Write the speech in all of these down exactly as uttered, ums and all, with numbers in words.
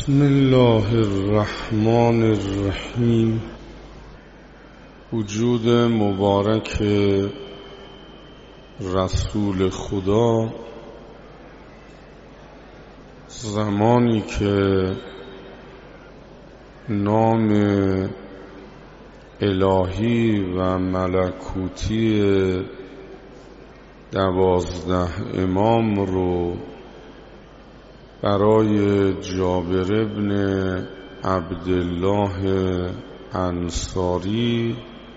بسم الله الرحمن الرحیم. وجود مبارک رسول خدا زمانی که نام الهی و ملکوتی دوازده امام رو برای جابر ابن عبدالله انصاری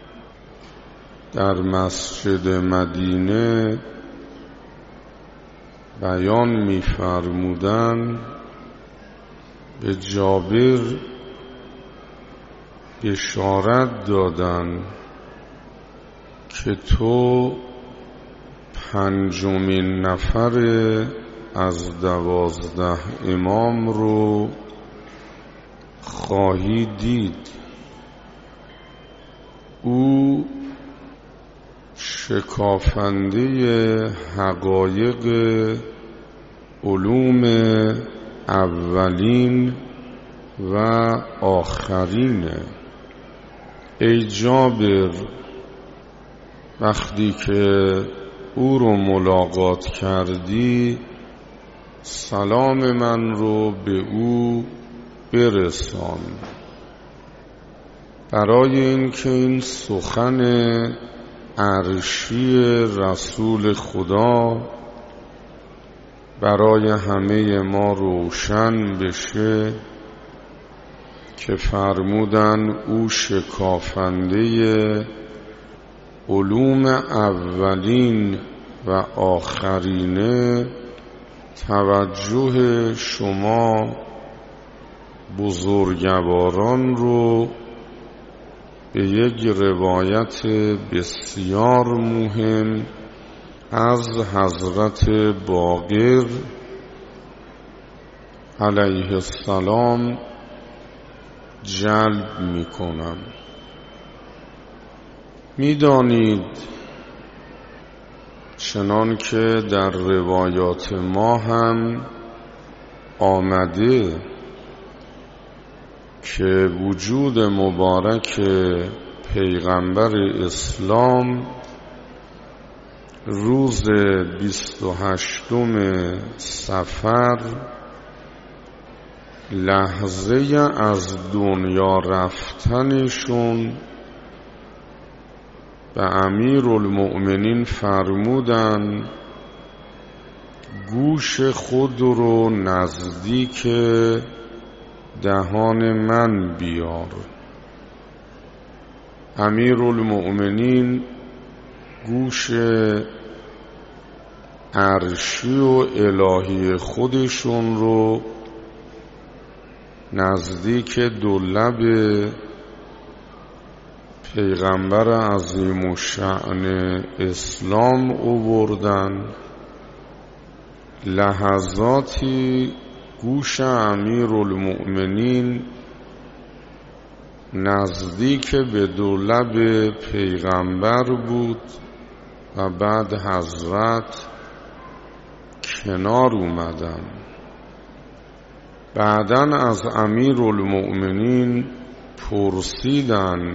در مسجد مدینه بیان می‌فرمودند، به جابر بشارت دادند که تو پنجمین نفر از دوازده امام رو خواهی دید. او شکافنده حقایق علوم اولین و آخرینه. ای جابر، وقتی که او رو ملاقات کردی سلام من رو به او برسان، برای اینکه این سخن عرشی رسول خدا برای همه ما روشن بشه که فرمودن او شکافنده علوم اولین و آخرینه. توجه شما بزرگواران رو به یک روایت بسیار مهم از حضرت باقر علیه السلام جلب می کنم. می دانید چنان که در روایات ما هم آمده که وجود مبارک پیغمبر اسلام روز بیست و هشتم صفر لحظه از دنیا رفتنشون به امیرالمؤمنین فرمودن گوش خود رو نزدیک دهان من بیار. امیرالمؤمنین گوش عرشی و الهی خودشون رو نزدیک دو لب پیغمبر عظیم الشأن اسلام آوردن. لحظاتی گوش امیرالمؤمنین نزدیک به دو لب پیغمبر بود و بعد حضرت کنار اومدن. بعداً از امیرالمؤمنین پرسیدن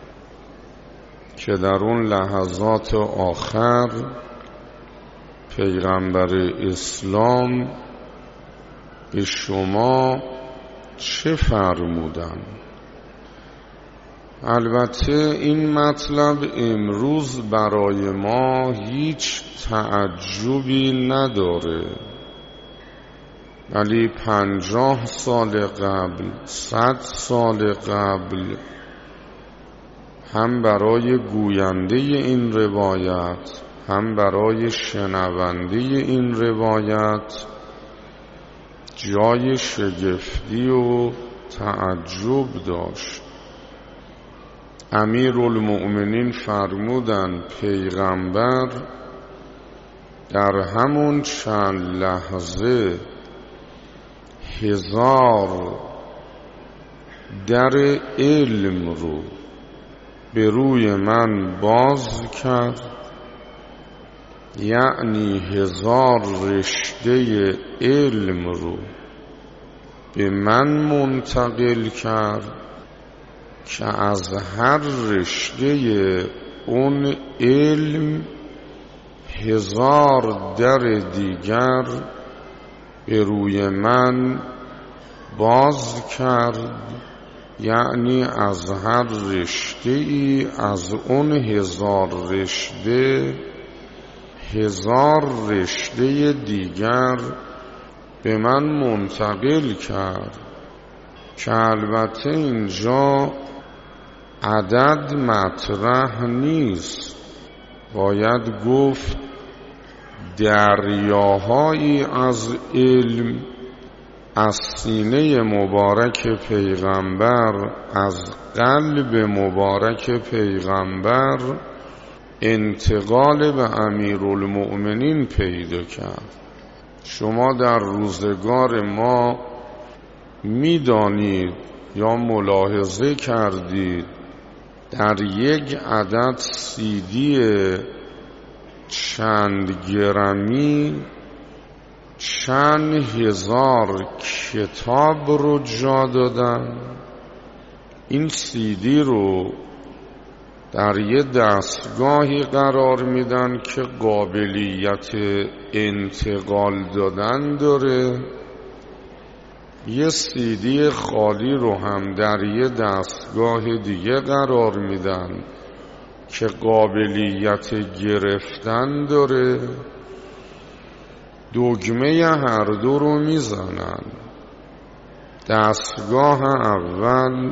که در اون لحظات آخر پیغمبر اسلام به شما چه فرمودن؟ البته این مطلب امروز برای ما هیچ تعجبی نداره، ولی پنجاه سال قبل، صد سال قبل هم برای گوینده این روایت هم برای شنونده این روایت جای شگفتی و تعجب داشت. امیرالمؤمنین فرمودن پیغمبر در همون چند لحظه هزار در علم رو به روی من باز کرد، یعنی هزار رشته علم رو به من منتقل کرد که از هر رشته اون علم هزار در دیگر به روی من باز کرد، یعنی از هر رشته ای از اون هزار رشته هزار رشته دیگر به من منتقل کرد که البته اینجا عدد مطرح نیست، باید گفت دریاهایی از علم از سینه مبارک پیغمبر، از قلب مبارک پیغمبر انتقال به امیرالمؤمنین پیدا کرد. شما در روزگار ما میدانید یا ملاحظه کردید در یک عدد سیدی چند گرمی چند هزار کتاب رو جا دادن. این سیدی رو در یه دستگاهی قرار میدن که قابلیت انتقال دادن داره، یه سیدی خالی رو هم در یه دستگاه دیگه قرار میدن که قابلیت گرفتن داره. دگمه هر دو رو میزنن. دستگاه اول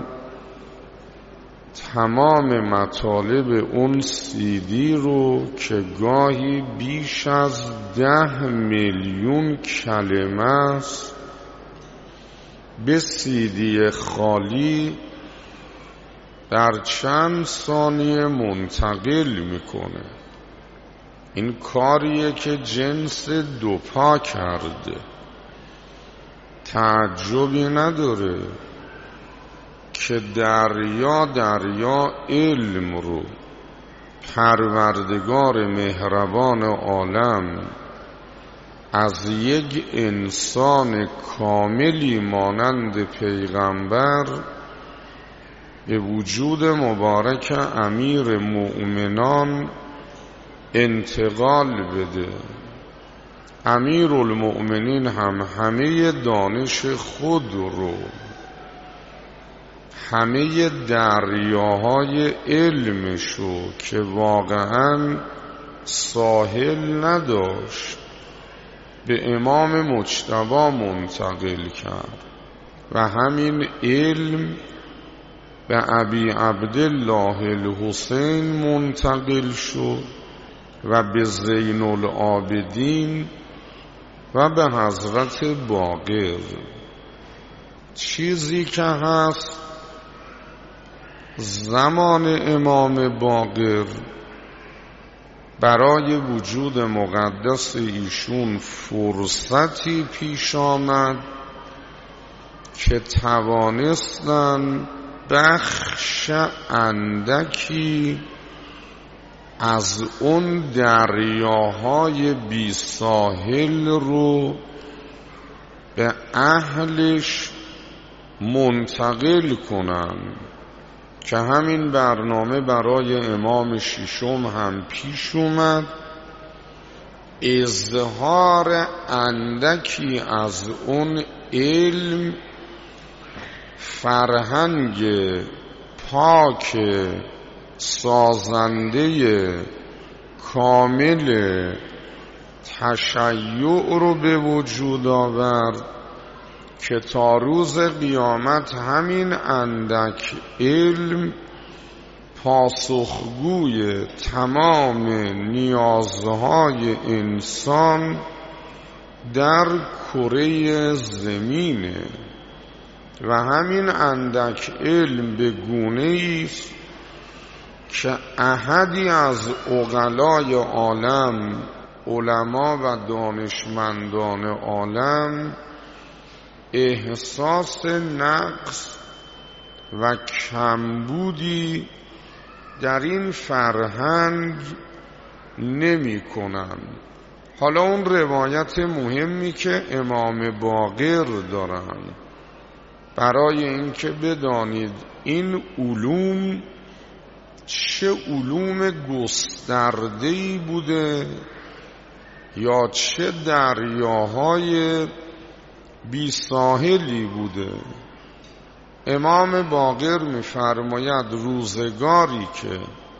تمام مطالب اون سیدی رو که گاهی بیش از ده میلیون کلمه است به سیدی خالی در چند ثانیه منتقل میکنه. این کاریه که جنس دوپا کرده، تعجبی نداره که دریا دریا علم رو پروردگار مهربان عالم از یک انسان کاملی مانند پیغمبر به وجود مبارک امیر مؤمنان انتقال بده. امیر المؤمنین هم همه دانش خود رو، همه دریاهای علمشو که واقعا ساحل نداشت به امام مجتبی منتقل کرد و همین علم به ابی عبدالله الحسین منتقل شد و به زین العابدین و به حضرت باقر. چیزی که هست زمان امام باقر برای وجود مقدس ایشون فرصتی پیش آمد که توانستن بخش اندکی از اون دریاهای بی ساحل رو به اهلش منتقل کنن که همین برنامه برای امام ششم هم پیش اومد. اظهار اندکی از اون علم، فرهنگ پاک سازنده کامل تشیع رو به وجود آورد که تا روز قیامت همین اندک علم پاسخگوی تمام نیازهای انسان در کره زمینه و همین اندک علم به گونه‌ای است که احدی از عقلای عالم، علما و دانشمندان عالم احساس نقص و کمبودی در این فرهنگ نمی کنن. حالا اون روایت مهمی که امام باقر دارن برای اینکه بدانید این علوم چه علوم گسترده‌ای بوده یا چه دریاهای بی ساحلی بوده. امام باقر می‌فرماید روزگاری که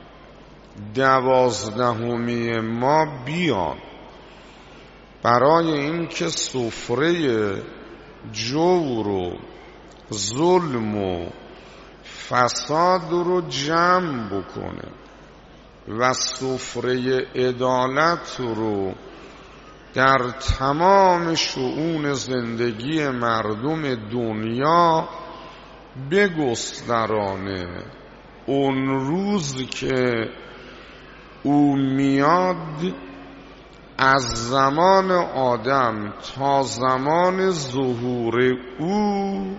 دوازدهمی ما بیاد برای اینکه سفره جور و ظلم و فساد رو جمع بکنه و سفره عدالت رو در تمام شؤون زندگی مردم دنیا بگسترانه، اون روز که او میاد از زمان آدم تا زمان ظهور او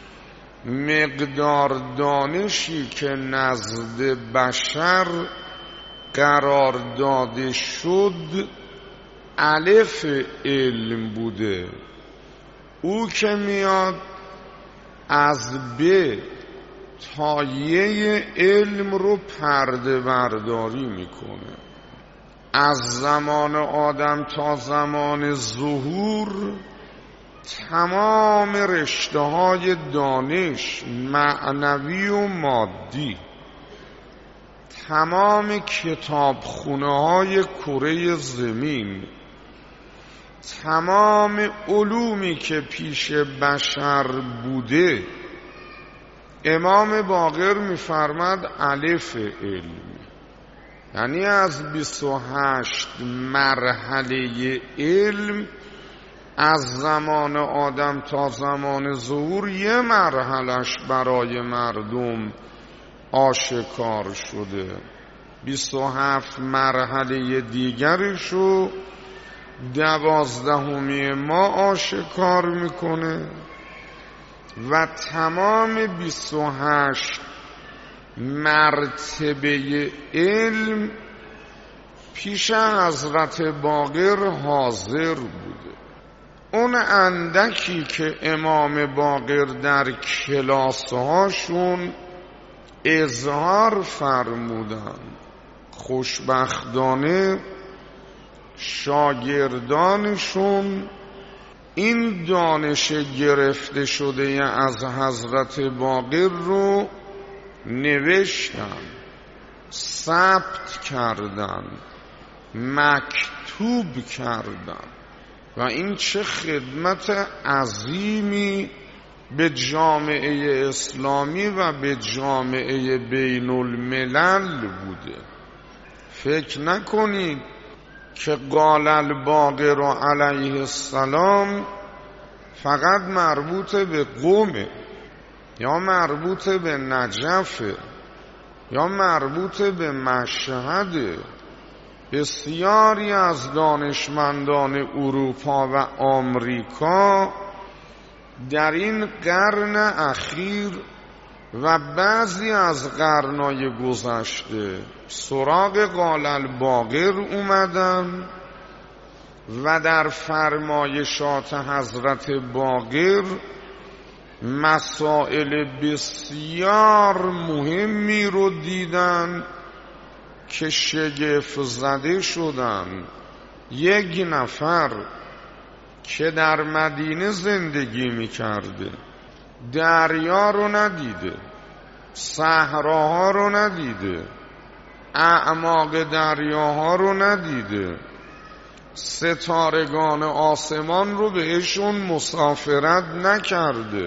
مقدار دانشی که نزد بشر قرار داده شد الف علم بوده. او که میاد از ب تا ی علم رو پرده برداری میکنه. از زمان آدم تا زمان ظهور تمام رشته های دانش معنوی و مادی، تمام کتابخونه های کره زمین، تمام علومی که پیش بشر بوده، امام باقر می‌فرماد الف علم، یعنی از بیست و هشت مرحله علم از زمان آدم تا زمان ظهور یه مرحلش برای مردم آشکار شده، بیست و هفت مرحله دیگرشو دوازدهمی ما آشکار میکنه و تمام بیست و هشت مرتبه علم پیش حضرت باقر حاضر بوده. اون اندکی که امام باقر در کلاسهاشون اظهار فرمودن، خوشبختانه شاگردانشون این دانش گرفته شده از حضرت باقر رو نوشتن، ثبت کردن، مکتوب کردن و این چه خدمت عظیمی به جامعه اسلامی و به جامعه بین الملل بوده. فکر نکنید که قال الباقر علیه السلام فقط مربوط به قومه یا مربوط به نجفه یا مربوط به مشهده. بسیاری از دانشمندان اروپا و آمریکا در این قرن اخیر و بعضی از قرنهای گذشته سراغ قال الباقر اومدن و در فرمایشات حضرت باقر مسائل بسیار مهمی رو دیدن که شگفت زده شدن. یک نفر که در مدینه زندگی میکرده دریا رو ندیده، صحراها رو ندیده، اعماق دریاها رو ندیده، ستارگان آسمان رو بهشون مسافرت نکرده،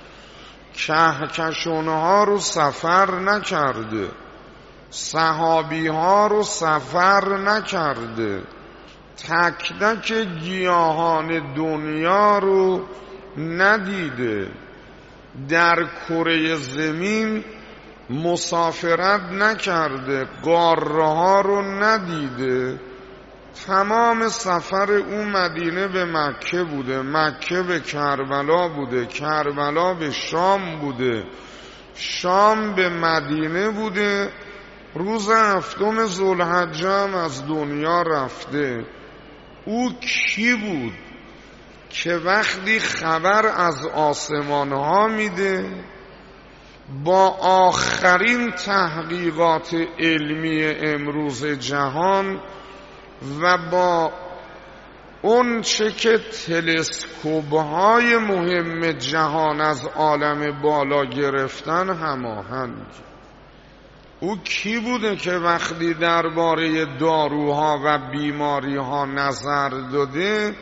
کهکشانها رو سفر نکرده، صحابی ها رو سفر نکرده، تک تک گیاهان دنیا رو ندیده، در کره زمین مسافرت نکرده، قاره ها رو ندیده. تمام سفر اون مدینه به مکه بوده، مکه به کربلا بوده، کربلا به شام بوده، شام به مدینه بوده. روز هفتم ذوالحجه هم از دنیا رفته. او کی بود که وقتی خبر از آسمان ها میده با آخرین تحقیقات علمی امروز جهان و با اون چه که تلسکوپ های مهم جهان از عالم بالا گرفتن هماهنگ. او کی بوده که وقتی درباره داروها و بیماریها نظر داده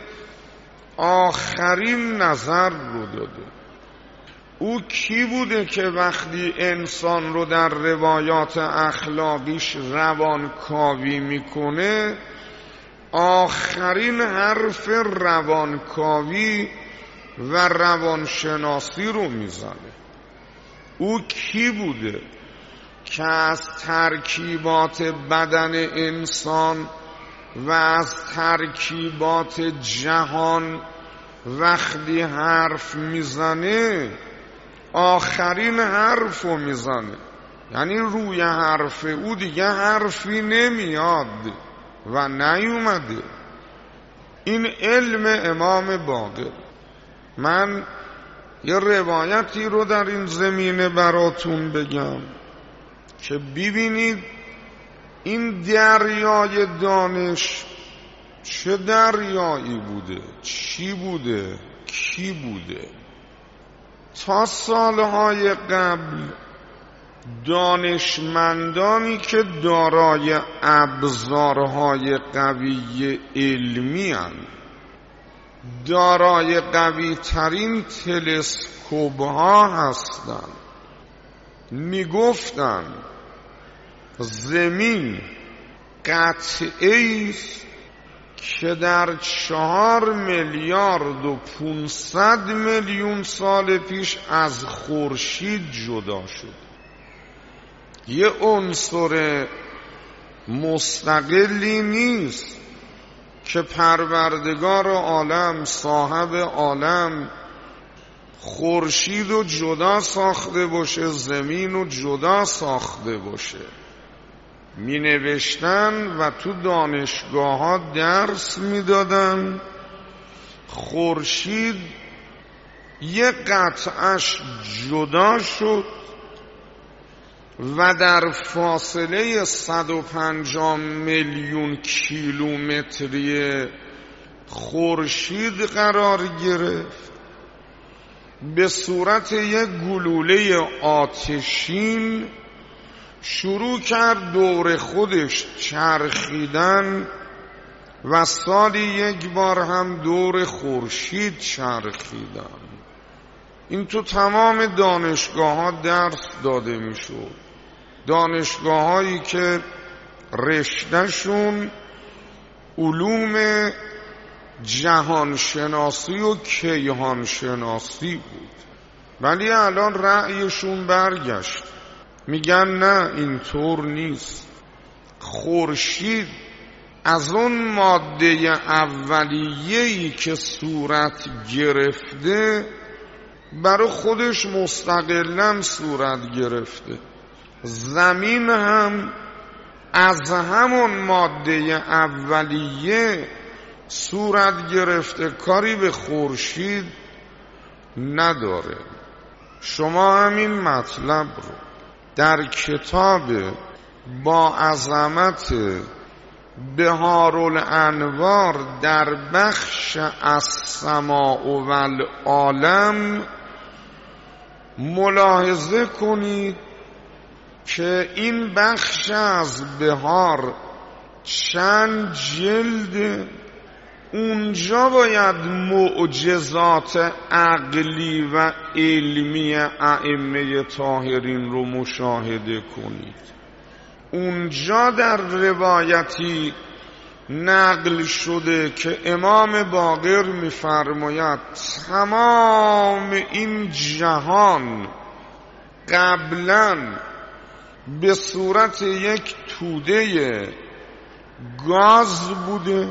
آخرین نظر رو داده؟ او کی بوده که وقتی انسان رو در روایات اخلاقیش روانکاوی میکنه آخرین حرف روانکاوی و روانشناسی رو میزنه؟ او کی بوده که از ترکیبات بدن انسان و از ترکیبات جهان وقتی حرف میزنه آخرین حرف رو میزنه؟ یعنی روی حرف او دیگه حرفی نمیاد و نیومده. این علم امام باقر. من یه روایتی رو در این زمینه براتون بگم که ببینید این دریای دانش چه دریایی بوده، چی بوده، کی بوده. تا سالهای قبل دانشمندانی که دارای ابزارهای قوی علمی هستند، دارای قوی ترین تلسکوپ ها هستند، می گفتن زمین قطعی است که در چهار میلیارد و پونصد میلیون سال پیش از خورشید جدا شد. یه عنصر مستقلی نیست که پروردگار عالم، صاحب عالم، خورشید رو جدا ساخته باشه، زمین رو جدا ساخته باشه. می نوشتن و تو دانشگاه ها درس می دادن خورشید یک قطعش جدا شد و در فاصله صد و پنجاه میلیون کیلومتری خورشید قرار گرفت. به صورت یک گلوله آتشین شروع کرد دور خودش چرخیدن و سالی یک بار هم دور خورشید چرخیدن. این تو تمام دانشگاه ها درس داده می شد. دانشگاه هایی که رشتهشون علوم جهانشناسی و کیهانشناسی بود، ولی الان رأیشون برگشت، میگن نه اینطور نیست. خورشید از اون ماده اولیه‌ای که صورت گرفته برای خودش مستقلاً صورت گرفته. زمین هم از همون ماده اولیه صورت گرفته، کاری به خورشید نداره. شما همین مطلب رو در کتاب با عظمت بهارالانوار در بخش السماء و العالم ملاحظه کنید که این بخش از بهار چند جلد. اونجا باید معجزات عقلی و علمی ائمه طاهرین رو مشاهده کنید. اونجا در روایتی نقل شده که امام باقر می‌فرماید تمام این جهان قبلاً به صورت یک توده گاز بوده،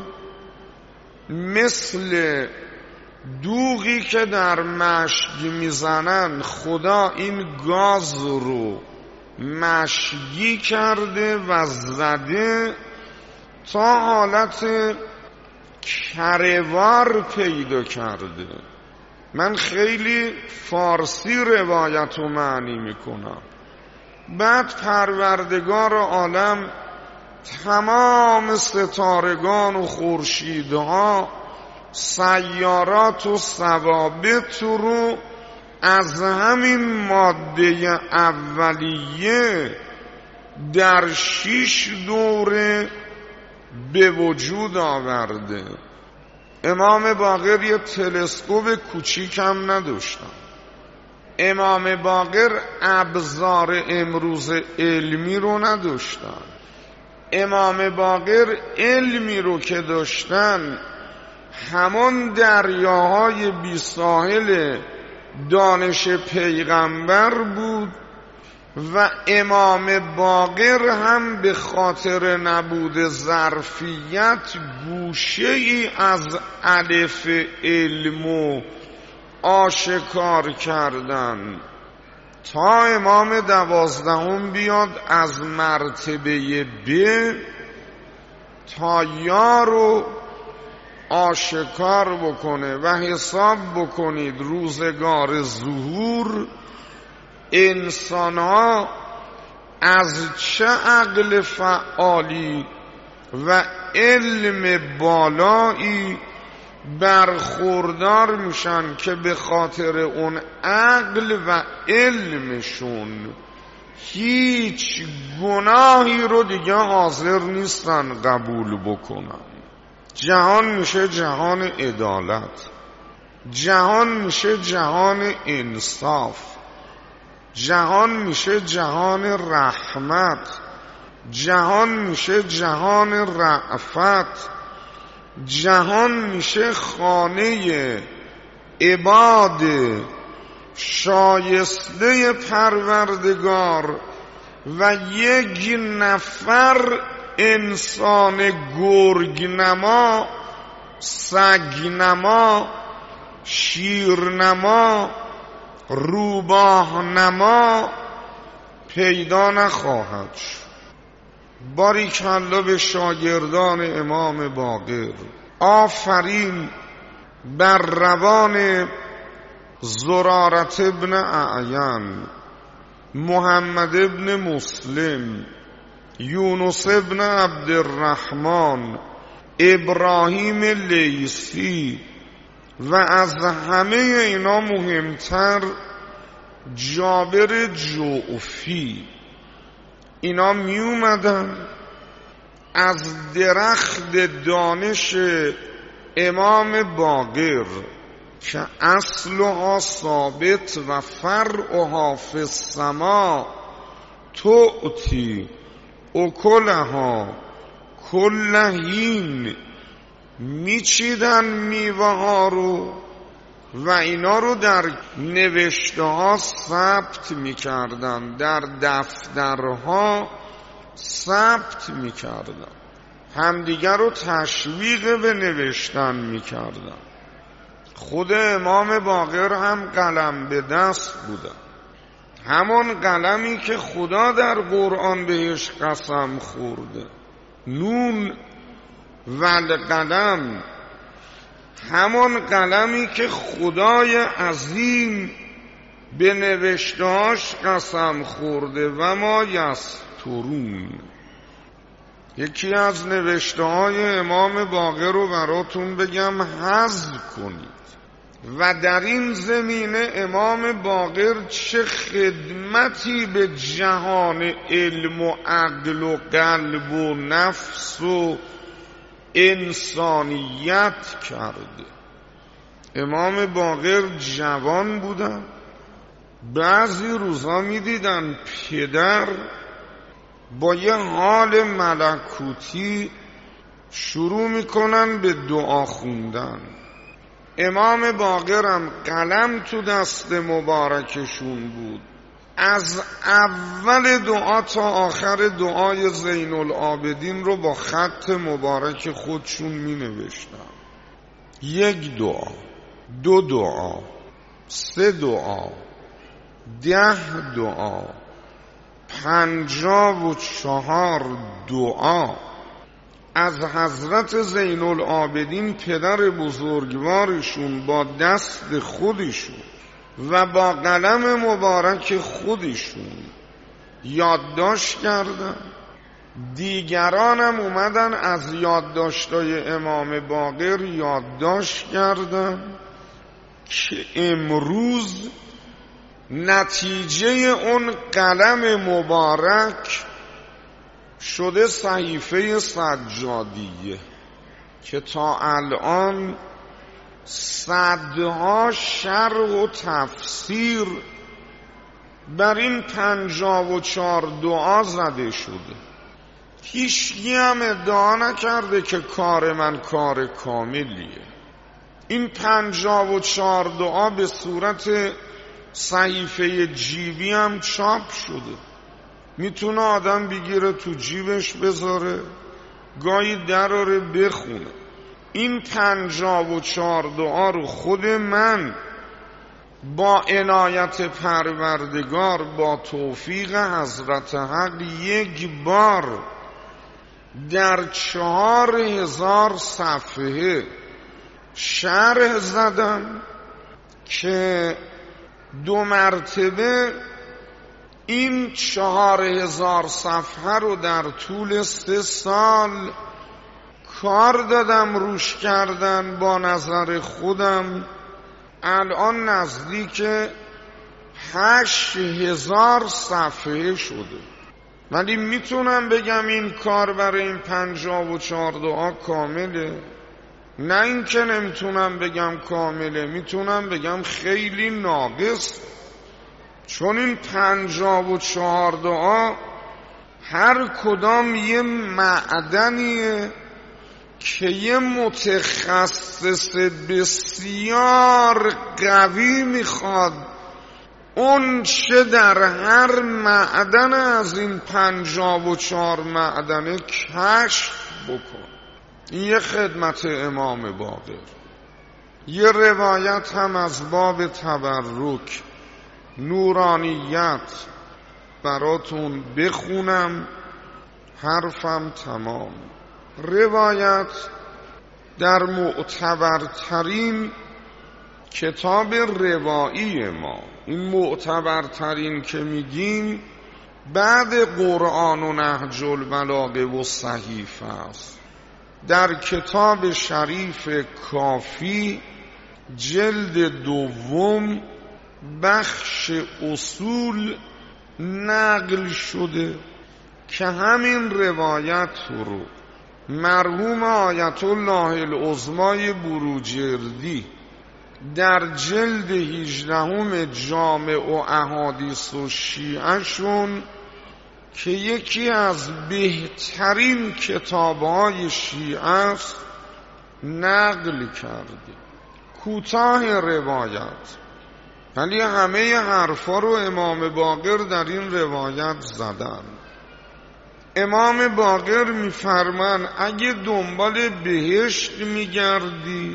مثل دوغی که در مشک میزنن. خدا این گاز رو مشکی کرده و زده تا حالت کروار پیدا کرده. من خیلی فارسی روایت رو معنی میکنم. بعد پروردگار عالم تمام ستارگان و خورشیدها، سیارات و ثوابت رو از همین ماده اولیه در شش دوره به وجود آورده. امام باقر یه تلسکوپ کوچیک هم نداشتن. امام باقر ابزار امروز علمی رو نداشتن. امام باقر علمی رو که داشتن همان دریاهای بی ساحل دانش پیغمبر بود و امام باقر هم به خاطر نبود ظرفیت گوشه ای از الف علم آشکار کردن تا امام دوازدهم بیاد از مرتبه ب تا یا رو آشکار بکنه. و حساب بکنید روزگار ظهور انسان‌ها از چه عقل فعالی و علم بالایی برخوردار میشن که به خاطر اون عقل و علمشون هیچ گناهی رو دیگه حاضر نیستن قبول بکنن. جهان میشه جهان عدالت، جهان میشه جهان انصاف، جهان میشه جهان رحمت، جهان میشه جهان رأفت، جهان میشه خانه عباد شایسته پروردگار و یک نفر انسان گرگنما، سگنما، شیرنما، روباهنما پیدا نخواهد شد. باریکالله به شاگردان امام باقر. آفرین بر روان زرارت ابن اعین، محمد ابن مسلم، یونس ابن عبدالرحمن، ابراهیم لیثی و از همه اینا مهمتر جابر جعفی. اینا می اومدن از درخت دانش امام باقر که اصلها ثابت و فرعها فی السما تؤتی اکلها کل حین، میچیدن میوه ها رو و اینا رو در نوشته ها ثبت میکردن، در دفترها ثبت میکردن، همدیگر رو تشویق به نوشتن میکردن. خود امام باقر هم قلم به دست بودن، همان قلمی که خدا در قرآن بهش قسم خورده، نون والقلم، همان قلمی که خدای عظیم به نوشتهاش قسم خورده و ما یسطرون. یکی از نوشتههای امام باقر رو براتون بگم حذف کنید. و در این زمینه امام باقر چه خدمتی به جهان علم و عقل و قلب و نفس و انسانیت کرده. امام باقر جوان بودن، بعضی روزا می دیدن پدر با یه حال ملکوتی شروع میکنن به دعا خوندن. امام باقرم قلم تو دست مبارکشون بود، از اول دعا تا آخر دعای زین العابدین رو با خط مبارک خودشون می نوشتن. یک دعا، دو دعا، سه دعا، ده دعا، پنجاه و چهار دعا. از حضرت زین العابدین پدر بزرگوارشون با دست خودشون و با قلم مبارک خودشون یادداشت کردن. دیگرانم اومدن از یادداشت‌های امام باقر یادداشت کردن که امروز نتیجه اون قلم مبارک شده صحیفه سجادیه که تا الان صدها شرح و تفسیر بر این پنجاه و چهار دعا زده شده. هیچکی هم ادعا نکرده که کار من کار کاملیه. این پنجاه و چهار دعا به صورت صحیفه جیبی هم چاپ شده، میتونه آدم بگیره تو جیبش بذاره، گاهی دراره بخونه. این پنجاه و چهار دعا رو خود من با عنایت پروردگار با توفیق حضرت حق یک بار در چهار هزار صفحه شرح زدم که دو مرتبه این چهار هزار صفحه رو در طول سه سال کار دادم روش کردن با نظر خودم. الان نزدیک هشت هزار صفحه شده، ولی میتونم بگم این کار برای این پنجاه و چهار دعا کامله؟ نه اینکه نمیتونم بگم کامله، میتونم بگم خیلی ناقص، چون این پنجاه و چهار دعا هر کدام یه معدنیه که یه متخصص بسیار قوی میخواد اون چه در هر معدن از این پنجاه و چهار معدنه کشف بکن. یه خدمت امام باقر. یه روایت هم از باب تبرک نورانیت براتون بخونم، حرفم تمام. روایت در معتبرترین کتاب روایی ما، این معتبرترین که میگیم بعد قرآن و نهج البلاغه و صحیفه است، در کتاب شریف کافی جلد دوم بخش اصول نقل شده که همین روایت رو مرحوم آیت الله العظمای بروجردی در جلد هجدهم جامع و احادیث و شیعهشون که یکی از بهترین کتابهای شیعه است نقل کرده. کوتاه روایت، ولی همه حرفا رو امام باقر در این روایت زدن. امام باقر میفرمان اگه دنبال بهشت میگردی،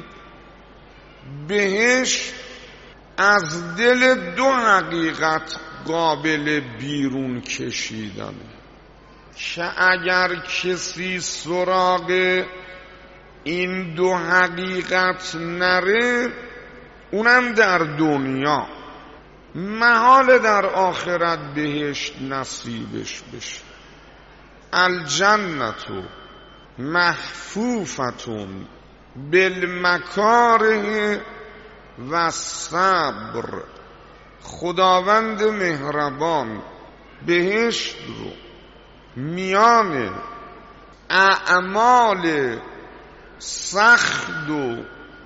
بهشت از دل دو حقیقت قابل بیرون کشیدن که اگر کسی سراغ این دو حقیقت نره، اونم در دنیا محال در آخرت بهشت نصیبش بشه. الجنتو محفوفتون بالمکاره و صبر. خداوند مهربان بهشت رو میان اعمال سخت و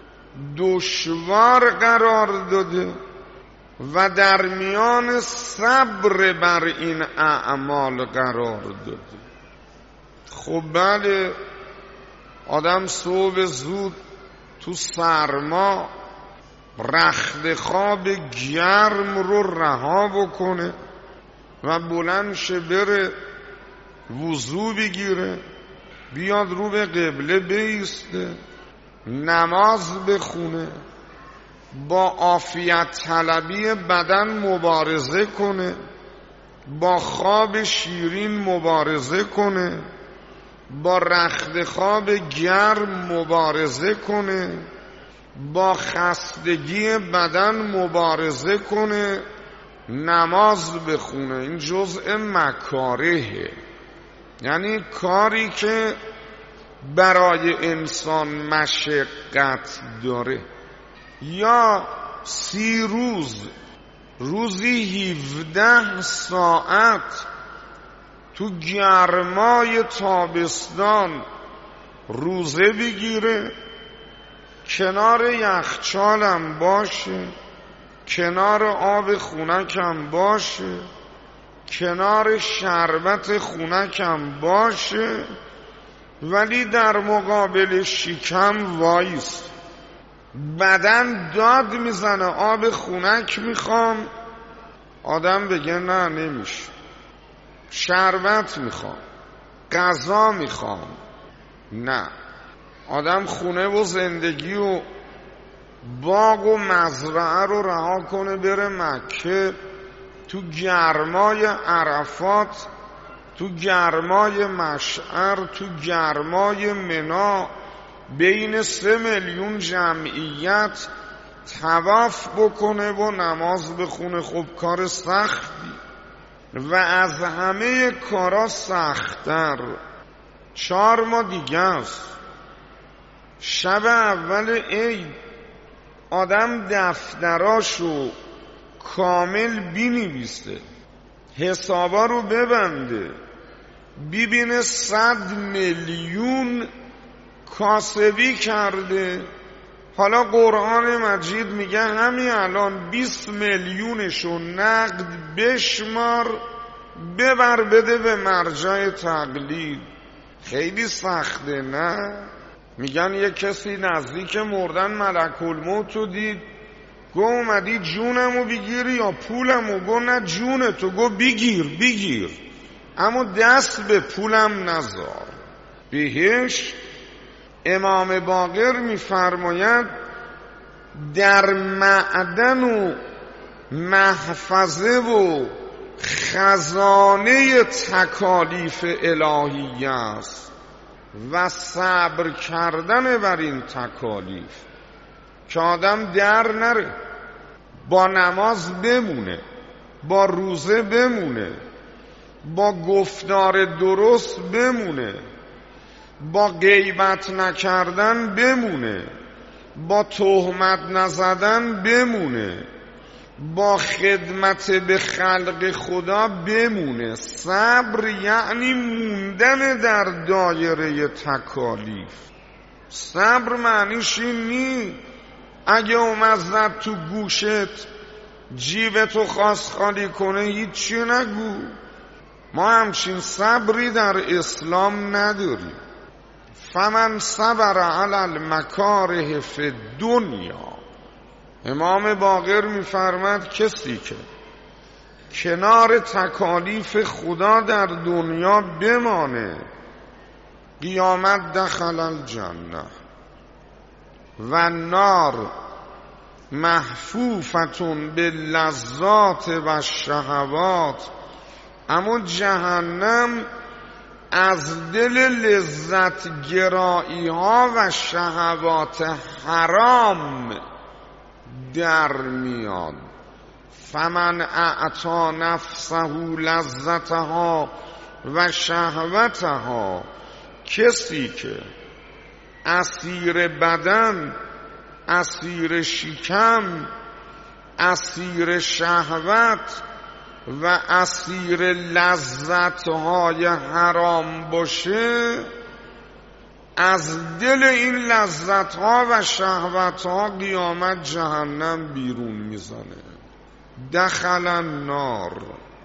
دشوار قرار داده و در میان صبر بر این اعمال قرار داده. خب بله، آدم صبح زود تو سرما رخت خواب گرم رو رها بکنه و بلند شه بره وضو بگیره، بیاد رو به قبله بایسته، نماز بخونه، با عافیت طلبی بدن مبارزه کنه، با خواب شیرین مبارزه کنه، با رخت خواب گرم مبارزه کنه، با خستگی بدن مبارزه کنه، نماز بخونه. این جزء مکارهه، یعنی کاری که برای انسان مشقت داره. یا سی روز روزی هفده ساعت تو گرمای تابستان روزه بگیره، کنار یخچالم باشه، کنار آب خونکم باشه، کنار شربت خونکم باشه، ولی در مقابل شکم وایس. بدن داد میزنه آب خونک میخوام، آدم بگه نه نمیشه. شربت میخوام، غذا میخوام، نه. آدم خونه و زندگی و باغ و مزرعه رو رها کنه بره مکه، تو گرمای عرفات، تو گرمای مشعر، تو گرمای منا، بین سه میلیون جمعیت طواف بکنه و نماز بخونه. خب کار سختی و از همه کارا سخت‌تر چهار ماه دیگه است. شب اول عید آدم دفتراشو کامل بینویسه، حسابا رو ببنده، ببینه صد میلیون کاسبی کرده. حالا قرآن مجید میگه همین الان بیست میلیونشو نقد بشمار ببر بده به مرجع تقلید. خیلی سخته نه؟ میگن یه کسی نزدیک مردن ملک الموت رو دید، گو اومدی جونمو بگیری یا پولمو؟ گو نه جونتو. گو بگیر بگیر اما دست به پولم نذار. بهش امام باقر میفرماید در معدن و محفظه و خزانه تکالیف الهی است و صبر کردن بر این تکالیف، که آدم در نره، با نماز بمونه، با روزه بمونه، با گفتار درست بمونه، با غیبت نکردن بمونه، با تهمت نزدن بمونه، با خدمت به خلق خدا بمونه. صبر یعنی موندن در دایره تکالیف. صبر معنیش این نی اگه اومد زد تو گوشت جیبتو خواست خالی کنه هیچی نگو. ما همچین صبری در اسلام نداریم. فمن صبر علی المکاره فی الدنیا، امام باقر میفرماد کسی که کنار تکالیف خدا در دنیا بمانه، قیامت دخل الجنه و النار محفوفتون باللذات و الشهوات، اما جهنم از دل لذت گرایی ها و شهوات حرام در میاد. فمن اعطا نفسه لذتها و شهوتها، کسی که اسیر بدن، اسیر شکم، اسیر شهوت و اسیر لذتهای حرام باشه، از دل این لذتها و شهوتها قیامت جهنم بیرون میزنه. دخل النار.